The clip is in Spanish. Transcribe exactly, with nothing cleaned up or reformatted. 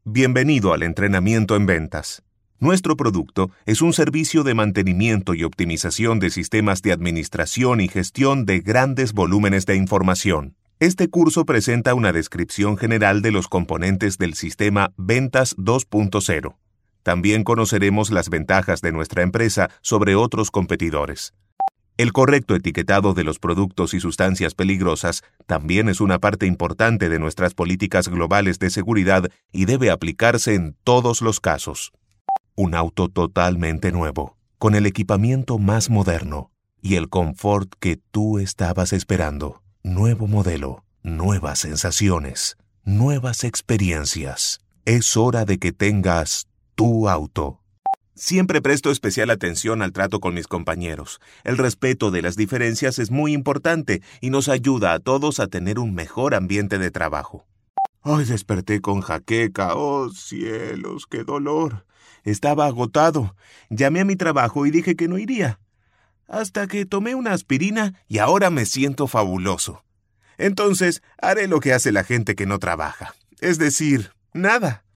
Bienvenido al entrenamiento en ventas. Nuestro producto es un servicio de mantenimiento y optimización de sistemas de administración y gestión de grandes volúmenes de información. Este curso presenta una descripción general de los componentes del sistema Ventas dos punto cero. También conoceremos las ventajas de nuestra empresa sobre otros competidores. El correcto etiquetado de los productos y sustancias peligrosas también es una parte importante de nuestras políticas globales de seguridad y debe aplicarse en todos los casos. Un auto totalmente nuevo, con el equipamiento más moderno y el confort que tú estabas esperando. Nuevo modelo, nuevas sensaciones, nuevas experiencias. Es hora de que tengas tu auto. Siempre presto especial atención al trato con mis compañeros. El respeto de las diferencias es muy importante y nos ayuda a todos a tener un mejor ambiente de trabajo. Hoy desperté con jaqueca. ¡Oh, cielos, qué dolor! Estaba agotado. Llamé a mi trabajo y dije que no iría. Hasta que tomé una aspirina y ahora me siento fabuloso. Entonces, haré lo que hace la gente que no trabaja. Es decir, nada.